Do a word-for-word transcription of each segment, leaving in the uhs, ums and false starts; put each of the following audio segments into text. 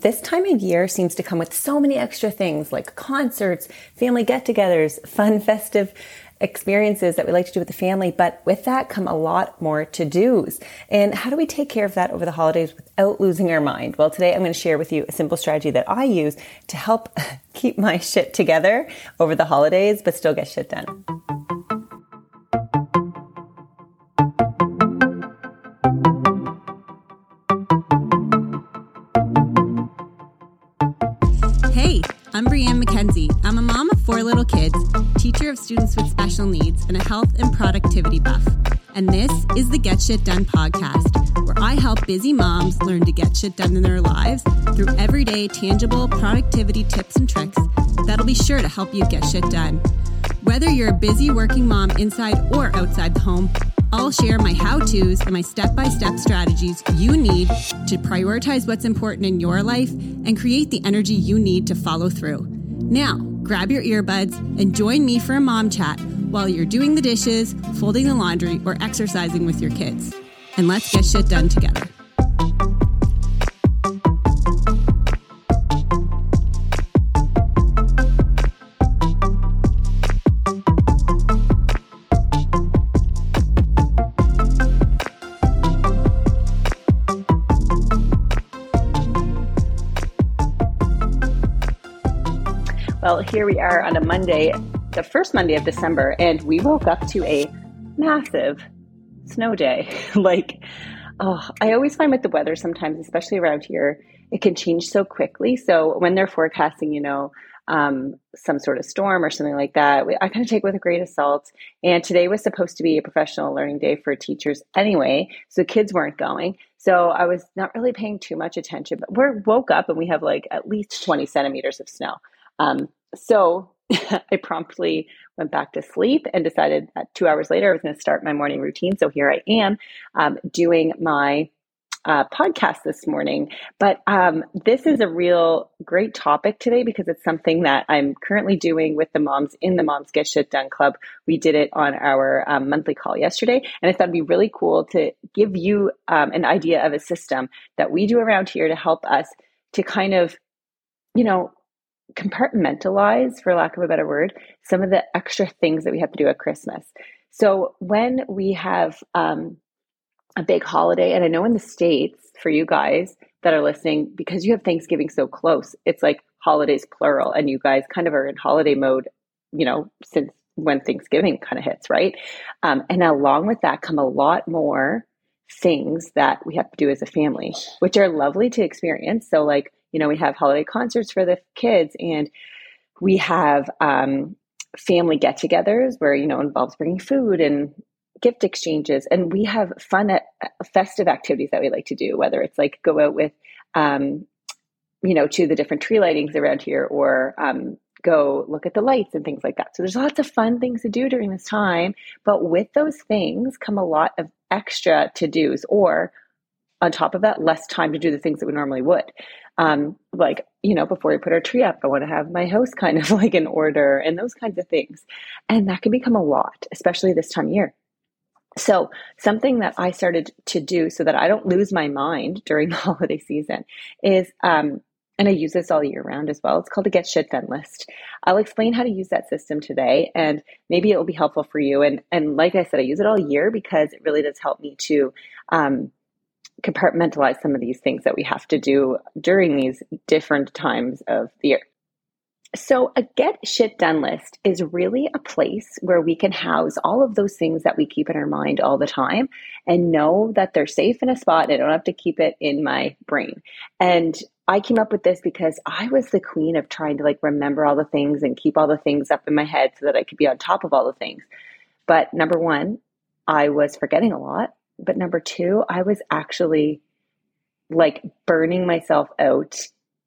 This time of year seems to come with so many extra things like concerts, family get-togethers, fun, festive experiences that we like to do with the family. But with that come a lot more to-dos. And how do we take care of that over the holidays without losing our mind? Well, today I'm going to share with you a simple strategy that I use to help keep my shit together over the holidays, but still get shit done. Hey, I'm Brianne McKenzie. I'm a mom of four little kids, teacher of students with special needs, and a health and productivity buff. And this is the Get Shit Done podcast, where I help busy moms learn to get shit done in their lives through everyday tangible productivity tips and tricks that'll be sure to help you get shit done. Whether you're a busy working mom inside or outside the home, I'll share my how-tos and my step-by-step strategies you need to prioritize what's important in your life and create the energy you need to follow through. Now, grab your earbuds and join me for a mom chat while you're doing the dishes, folding the laundry, or exercising with your kids. And let's get shit done together. Well, here we are on a Monday, the first Monday of December, and we woke up to a massive snow day. like, oh, I always find with the weather sometimes, especially around here, it can change so quickly. So when they're forecasting, you know, um, some sort of storm or something like that, I kind of take it with a grain of salt. And today was supposed to be a professional learning day for teachers anyway, so kids weren't going. So I was not really paying too much attention, but we woke up and we have like at least twenty centimeters of snow. Um, so I promptly went back to sleep and decided that two hours later I was going to start my morning routine. So here I am um, doing my uh, podcast this morning. But um, this is a real great topic today because it's something that I'm currently doing with the moms in the Moms Get Shit Done Club. We did it on our um, monthly call yesterday, and I thought it'd be really cool to give you um, an idea of a system that we do around here to help us to kind of, you know, compartmentalize, for lack of a better word, some of the extra things that we have to do at Christmas. So when we have um, a big holiday, and I know in the States, for you guys that are listening, because you have Thanksgiving so close, it's like holidays plural, and you guys kind of are in holiday mode, you know, since when Thanksgiving kind of hits, right? Um, and along with that come a lot more things that we have to do as a family, which are lovely to experience. So like, you know, we have holiday concerts for the kids, and we have um, family get-togethers where, you know, involves bringing food and gift exchanges. And we have fun, at, festive activities that we like to do, whether it's like go out with, um, you know, to the different tree lightings around here, or um, go look at the lights and things like that. So there's lots of fun things to do during this time. But with those things come a lot of extra to-dos, or on top of that, less time to do the things that we normally would. Um, like, you know, before we put our tree up, I want to have my house kind of like in order and those kinds of things. And that can become a lot, especially this time of year. So something that I started to do so that I don't lose my mind during the holiday season is, um, and I use this all year round as well, it's called a Get Shit Done list. I'll explain how to use that system today, and maybe it will be helpful for you. And, and like I said, I use it all year because it really does help me to, um, compartmentalize some of these things that we have to do during these different times of the year. So a Get Shit Done list is really a place where we can house all of those things that we keep in our mind all the time and know that they're safe in a spot, and I don't have to keep it in my brain. And I came up with this because I was the queen of trying to like remember all the things and keep all the things up in my head so that I could be on top of all the things. But number one, I was forgetting a lot. But number two, I was actually like burning myself out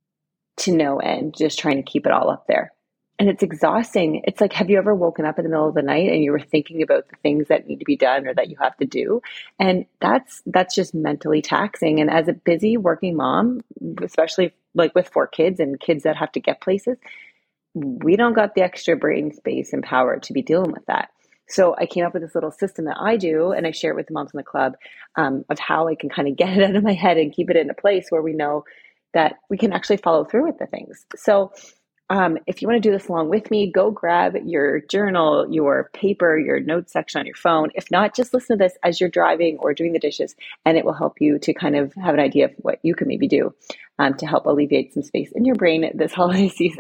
to no end, just trying to keep it all up there. And it's exhausting. It's like, have you ever woken up in the middle of the night and you were thinking about the things that need to be done or that you have to do? And that's, that's just mentally taxing. And as a busy working mom, especially like with four kids and kids that have to get places, we don't got the extra brain space and power to be dealing with that. So I came up with this little system that I do, and I share it with the moms in the club, um, of how I can kind of get it out of my head and keep it in a place where we know, that we can actually follow through with the things. So um, if you want to do this along with me, go grab your journal, your paper, your notes section on your phone. If not, just listen to this as you're driving or doing the dishes, and it will help you to kind of have an idea of what you can maybe do um, to help alleviate some space in your brain this holiday season.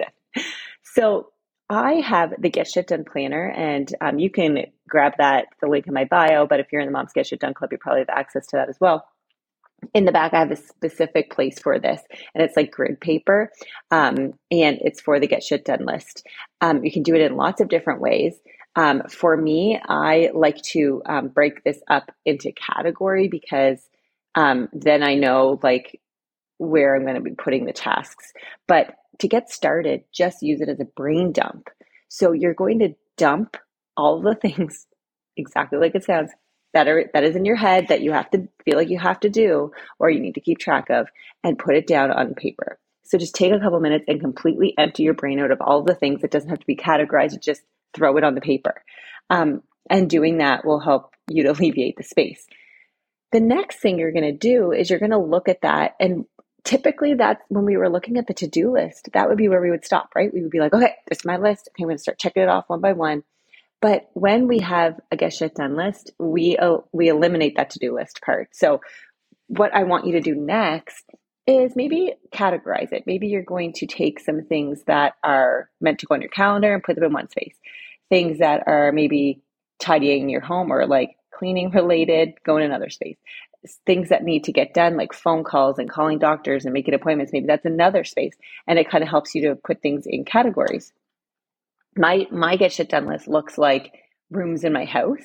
So I have the Get Shit Done planner, and um, you can grab that, the link in my bio, but if you're in the Moms Get Shit Done Club, you probably have access to that as well. In the back, I have a specific place for this, and it's like grid paper, um, and it's for the Get Shit Done list. Um, you can do it in lots of different ways. Um, for me, I like to um, break this up into category because um, then I know like where I'm going to be putting the tasks. But to get started, just use it as a brain dump. So you're going to dump all the things exactly like it sounds that are that is in your head that you have to feel like you have to do or you need to keep track of, and put it down on paper. So just take a couple minutes and completely empty your brain out of all the things. It doesn't have to be categorized. Just throw it on the paper. Um, and doing that will help you to alleviate the space. The next thing you're going to do is you're going to look at that. And typically that's when we were looking at the to-do list, that would be where we would stop, right? We would be like, okay, this is my list. Okay, I'm going to start checking it off one by one. But when we have a Get Shit Done list, we uh, we eliminate that to-do list part. So what I want you to do next is maybe categorize it. Maybe you're going to take some things that are meant to go on your calendar and put them in one space. Things that are maybe tidying your home or like cleaning related, go in another space. Things that need to get done, like phone calls and calling doctors and making appointments, maybe that's another space. And it kind of helps you to put things in categories. My my Get Shit Done list looks like rooms in my house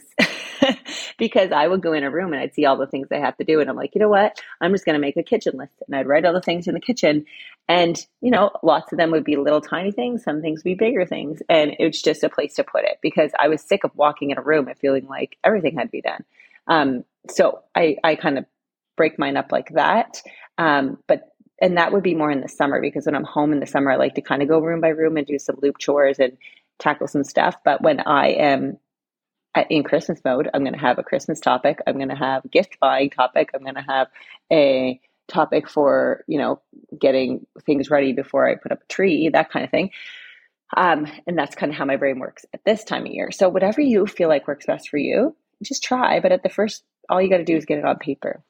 because I would go in a room and I'd see all the things I have to do. And I'm like, you know what? I'm just going to make a kitchen list. And I'd write all the things in the kitchen. And, you know, lots of them would be little tiny things. Some things would be bigger things. And it's just a place to put it because I was sick of walking in a room and feeling like everything had to be done. Um, so I, I kind of break mine up like that. Um, but and that would be more in the summer because when I'm home in the summer, I like to kind of go room by room and do some loop chores and tackle some stuff. But when I am in Christmas mode, I'm going to have a Christmas topic. I'm going to have a gift buying topic. I'm going to have a topic for, you know, getting things ready before I put up a tree, that kind of thing. Um, and that's kind of how my brain works at this time of year. So whatever you feel like works best for you, just try. But at the first, all you got to do is get it on paper.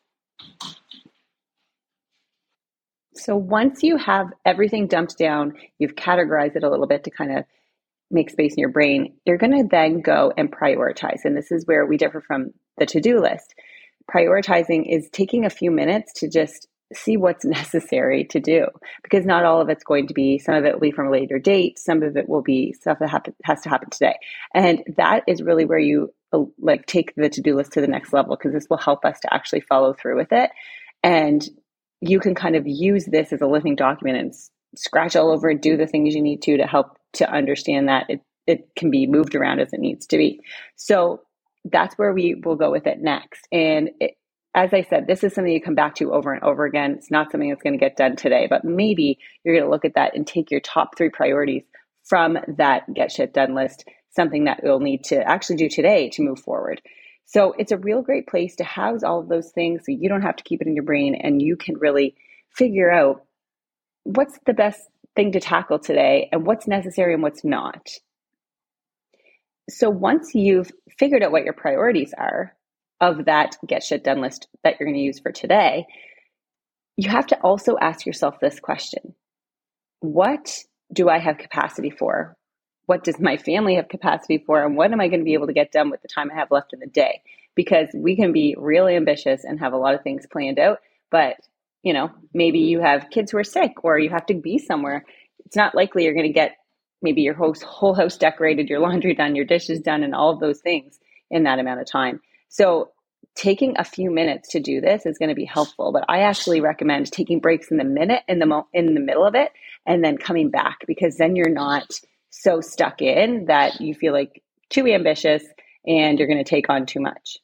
So once you have everything dumped down, you've categorized it a little bit to kind of make space in your brain, you're going to then go and prioritize. And this is where we differ from the to-do list. Prioritizing is taking a few minutes to just see what's necessary to do, because not all of it's going to be, some of it will be from a later date. Some of it will be stuff that happen, has to happen today. And that is really where you like take the to-do list to the next level, because this will help us to actually follow through with it. And you can kind of use this as a living document and scratch all over and do the things you need to to help to understand that it, it can be moved around as it needs to be. So that's where we will go with it next. And it, as I said, this is something you come back to over and over again. It's not something that's going to get done today, but maybe you're going to look at that and take your top three priorities from that Get Shit Done list, something that you'll need to actually do today to move forward. So it's a real great place to house all of those things so you don't have to keep it in your brain, and you can really figure out what's the best thing to tackle today and what's necessary and what's not. So once you've figured out what your priorities are of that Get Shit Done list that you're going to use for today, you have to also ask yourself this question. What do I have capacity for? What does my family have capacity for? And what am I going to be able to get done with the time I have left in the day? Because we can be really ambitious and have a lot of things planned out, but you know, maybe you have kids who are sick or you have to be somewhere. It's not likely you're going to get maybe your whole, whole house decorated, your laundry done, your dishes done, and all of those things in that amount of time. So taking a few minutes to do this is going to be helpful, but I actually recommend taking breaks in the minute, in the mo- in the middle of it, and then coming back, because then you're not so stuck in that you feel like too ambitious and you're going to take on too much.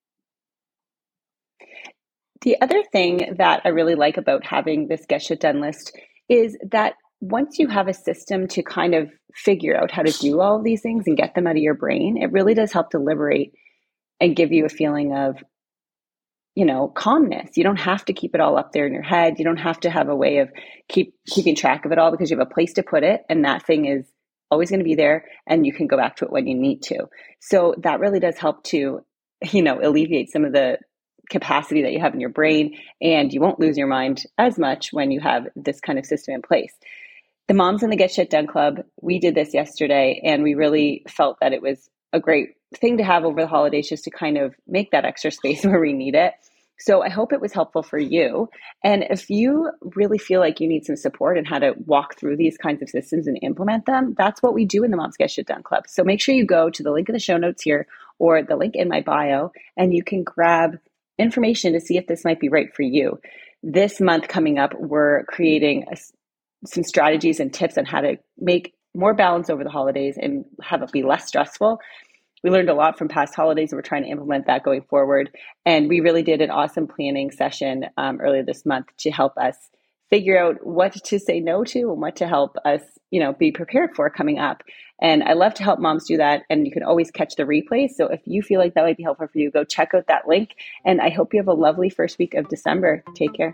The other thing that I really like about having this Get Shit Done list is that once you have a system to kind of figure out how to do all of these things and get them out of your brain, it really does help to liberate and give you a feeling of you know, calmness. You don't have to keep it all up there in your head. You don't have to have a way of keep keeping track of it all, because you have a place to put it. And that thing is always going to be there, and you can go back to it when you need to. So that really does help to, you know, alleviate some of the capacity that you have in your brain, and you won't lose your mind as much when you have this kind of system in place. The Moms in the Get Shit Done Club, we did this yesterday, and we really felt that it was a great thing to have over the holidays, just to kind of make that extra space where we need it. So I hope it was helpful for you. And if you really feel like you need some support in how to walk through these kinds of systems and implement them, that's what we do in the Moms Get Shit Done Club. So make sure you go to the link in the show notes here, or the link in my bio, and you can grab information to see if this might be right for you. This month coming up, we're creating a, some strategies and tips on how to make more balance over the holidays and have it be less stressful. We learned a lot from past holidays, and we're trying to implement that going forward. And we really did an awesome planning session um, earlier this month to help us figure out what to say no to and what to help us, you know, be prepared for coming up. And I love to help moms do that. And you can always catch the replay. So if you feel like that might be helpful for you, go check out that link. And I hope you have a lovely first week of December. Take care.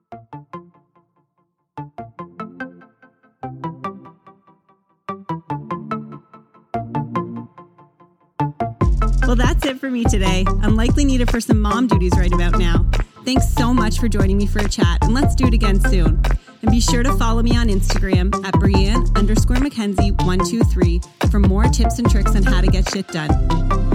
Well, that's it for me today. I'm likely needed for some mom duties right about now. Thanks so much for joining me for a chat, and let's do it again soon. And be sure to follow me on Instagram at Brianne underscore Mackenzie one two three for more tips and tricks on how to get shit done.